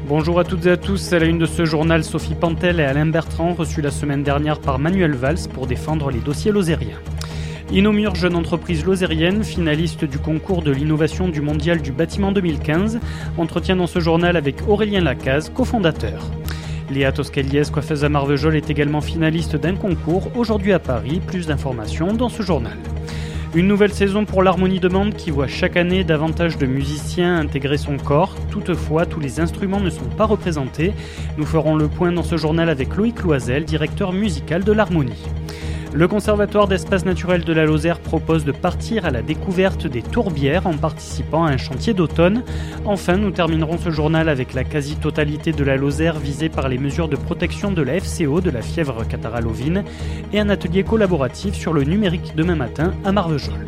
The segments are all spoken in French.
Bonjour à toutes et à tous, à la une de ce journal, Sophie Pantel et Alain Bertrand, reçus la semaine dernière par Manuel Valls pour défendre les dossiers lozériens. Inomur, jeune entreprise lozérienne, finaliste du concours de l'innovation du mondial du bâtiment 2015, entretient dans ce journal avec Aurélien Lacaze, cofondateur. Léa Toscaliès, coiffeuse à Marvejols, est également finaliste d'un concours, aujourd'hui à Paris. Plus d'informations dans ce journal. Une nouvelle saison pour l'Harmonie de Mende qui voit chaque année davantage de musiciens intégrer son corps. Toutefois, tous les instruments ne sont pas représentés. Nous ferons le point dans ce journal avec Loïc Loisel, directeur musical de l'Harmonie. Le Conservatoire d'espaces naturels de la Lozère propose de partir à la découverte des tourbières en participant à un chantier d'automne. Enfin, nous terminerons ce journal avec la quasi-totalité de la Lozère visée par les mesures de protection de la FCO, de la fièvre catarrhale ovine, et un atelier collaboratif sur le numérique demain matin à Marvejols.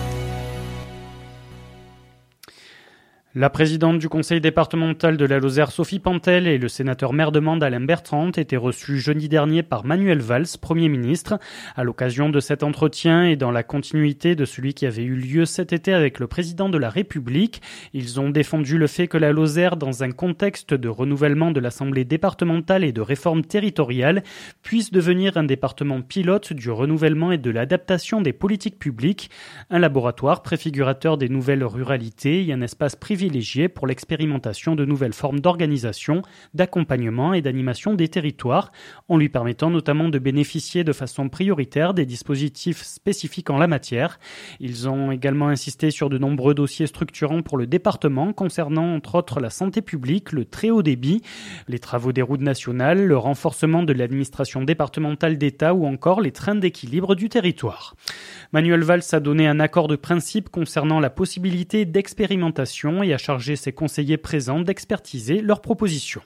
La présidente du conseil départemental de la Lozère, Sophie Pantel, et le sénateur maire de Mende, Alain Bertrand, étaient reçus jeudi dernier par Manuel Valls, Premier ministre. À l'occasion de cet entretien et dans la continuité de celui qui avait eu lieu cet été avec le président de la République, ils ont défendu le fait que la Lozère, dans un contexte de renouvellement de l'Assemblée départementale et de réforme territoriale, puisse devenir un département pilote du renouvellement et de l'adaptation des politiques publiques, un laboratoire préfigurateur des nouvelles ruralités et un espace privilégié pour l'expérimentation de nouvelles formes d'organisation, d'accompagnement et d'animation des territoires, en lui permettant notamment de bénéficier de façon prioritaire des dispositifs spécifiques en la matière. Ils ont également insisté sur de nombreux dossiers structurants pour le département, concernant entre autres la santé publique, le très haut débit, les travaux des routes nationales, le renforcement de l'administration départementale d'État ou encore les trains d'équilibre du territoire. Manuel Valls a donné un accord de principe concernant la possibilité d'expérimentation et a chargé ses conseillers présents d'expertiser leurs propositions.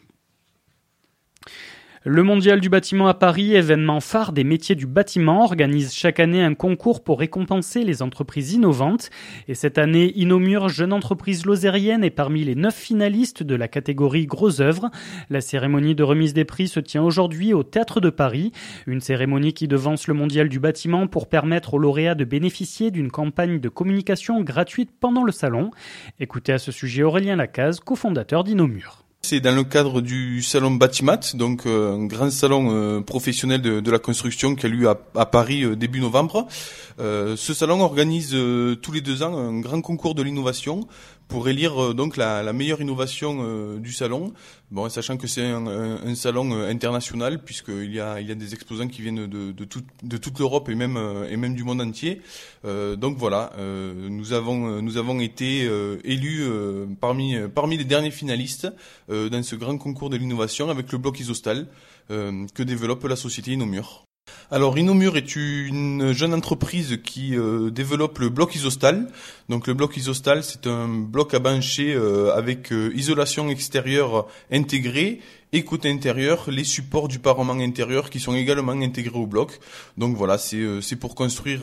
Le Mondial du bâtiment à Paris, événement phare des métiers du bâtiment, organise chaque année un concours pour récompenser les entreprises innovantes. Et cette année, Inomur, jeune entreprise lozérienne, est parmi les 9 finalistes de la catégorie Gros œuvres. La cérémonie de remise des prix se tient aujourd'hui au Théâtre de Paris. Une cérémonie qui devance le Mondial du bâtiment pour permettre aux lauréats de bénéficier d'une campagne de communication gratuite pendant le salon. Écoutez à ce sujet Aurélien Lacaze, cofondateur d'Inomur. C'est dans le cadre du salon Batimat, donc un grand salon professionnel de la construction qui a lieu à Paris début novembre. Ce salon organise tous les 2 ans un grand concours de l'innovation pour élire donc la meilleure innovation du salon. Bon, sachant que c'est un salon international puisqu'il y a des exposants qui viennent de toute l'Europe et même du monde entier. Donc voilà, nous avons été élus parmi les derniers finalistes dans ce grand concours de l'innovation avec le bloc Isostal que développe la société Inomur. Alors Inomur est une jeune entreprise qui développe le bloc Isostal. Donc le bloc Isostal, c'est un bloc à bancher avec isolation extérieure intégrée et côté intérieur, les supports du parement intérieur qui sont également intégrés au bloc. Donc voilà, c'est pour construire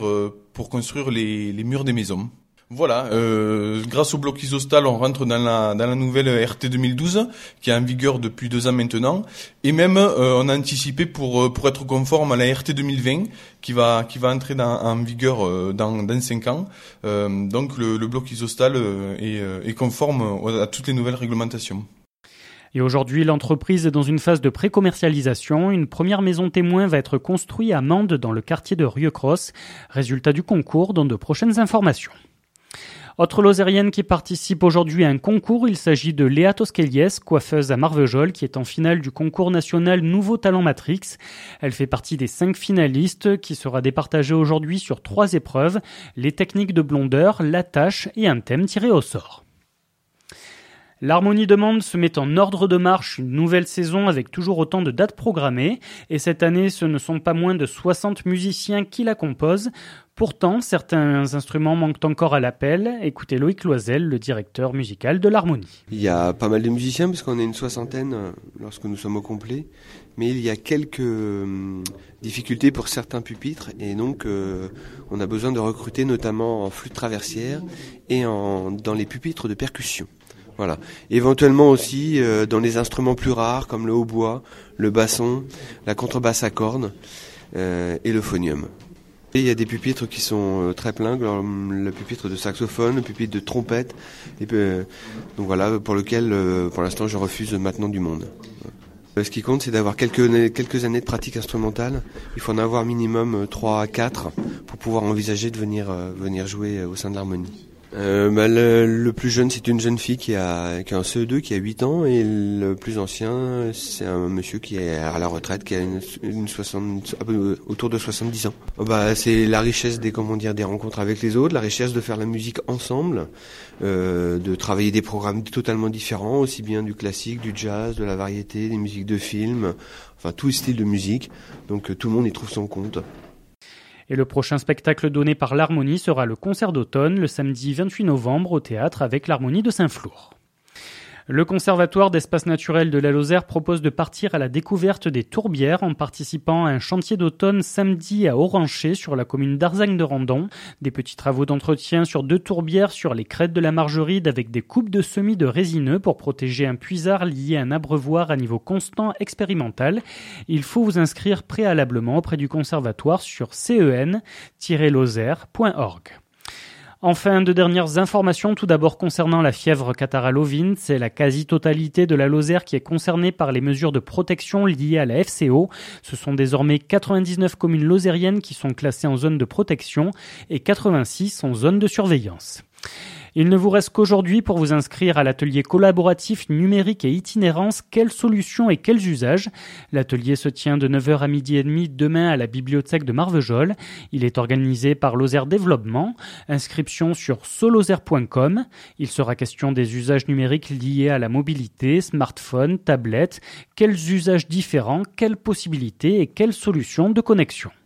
les murs des maisons. Voilà, grâce au bloc Isostal, on rentre dans la nouvelle RT 2012 qui est en vigueur depuis 2 ans maintenant, et même on a anticipé pour être conforme à la RT 2020 qui va entrer en vigueur dans 5 ans. Donc le bloc Isostal est conforme à toutes les nouvelles réglementations. Et aujourd'hui, l'entreprise est dans une phase de pré-commercialisation. Une première maison témoin va être construite à Mende dans le quartier de Rieucros. Résultat du concours dans de prochaines informations. Autre lozérienne qui participe aujourd'hui à un concours, il s'agit de Léa Toscaliès, coiffeuse à Marvejols, qui est en finale du concours national Nouveau Talent Matrix. Elle fait partie des 5 finalistes qui sera départagée aujourd'hui sur 3 épreuves, les techniques de blondeur, l'attache et un thème tiré au sort. L'Harmonie de Mende se met en ordre de marche, une nouvelle saison avec toujours autant de dates programmées. Et cette année, ce ne sont pas moins de 60 musiciens qui la composent. Pourtant, certains instruments manquent encore à l'appel. Écoutez Loïc Loisel, le directeur musical de l'Harmonie. Il y a pas mal de musiciens parce qu'on est une 60aine lorsque nous sommes au complet. Mais il y a quelques difficultés pour certains pupitres et donc on a besoin de recruter notamment en flûte traversière et dans les pupitres de percussion. Voilà. Éventuellement aussi dans les instruments plus rares comme le hautbois, le basson, la contrebasse à cordes et le phonium. Et il y a des pupitres qui sont très pleins, le pupitre de saxophone, le pupitre de trompette, et donc voilà, pour lequel pour l'instant je refuse maintenant du monde. Ce qui compte, c'est d'avoir quelques années de pratique instrumentale. Il faut en avoir minimum 3 à 4 pour pouvoir envisager de venir jouer au sein de l'harmonie. Le plus jeune, c'est une jeune fille qui a un CE2, qui a 8 ans, et le plus ancien, c'est un monsieur qui est à la retraite, qui a autour de 70 ans. C'est la richesse des rencontres avec les autres, la richesse de faire la musique ensemble, de travailler des programmes totalement différents, aussi bien du classique, du jazz, de la variété, des musiques de film, enfin tous les styles de musique. Donc tout le monde y trouve son compte. Et le prochain spectacle donné par l'Harmonie sera le concert d'automne, le samedi 28 novembre, au théâtre avec l'Harmonie de Saint-Flour. Le Conservatoire d'espaces naturels de la Lozère propose de partir à la découverte des tourbières en participant à un chantier d'automne samedi à Orancher sur la commune d'Arzagne-de-Randon. Des petits travaux d'entretien sur 2 tourbières sur les crêtes de la Margeride avec des coupes de semis de résineux pour protéger un puisard lié à un abreuvoir à niveau constant expérimental. Il faut vous inscrire préalablement auprès du Conservatoire sur cen-lozère.org. Enfin, 2 dernières informations, tout d'abord concernant la fièvre catarrhale ovine. C'est la quasi-totalité de la Lozère qui est concernée par les mesures de protection liées à la FCO. Ce sont désormais 99 communes lozériennes qui sont classées en zone de protection et 86 en zone de surveillance. Il ne vous reste qu'aujourd'hui pour vous inscrire à l'atelier collaboratif numérique et itinérance Quelles solutions et quels usages. L'atelier se tient de 9h à 12h30 demain à la bibliothèque de Marvejols. Il est organisé par Lozère Développement. Inscription sur solozère.com. Il sera question des usages numériques liés à la mobilité, smartphone, tablette. Quels usages différents, quelles possibilités et quelles solutions de connexion.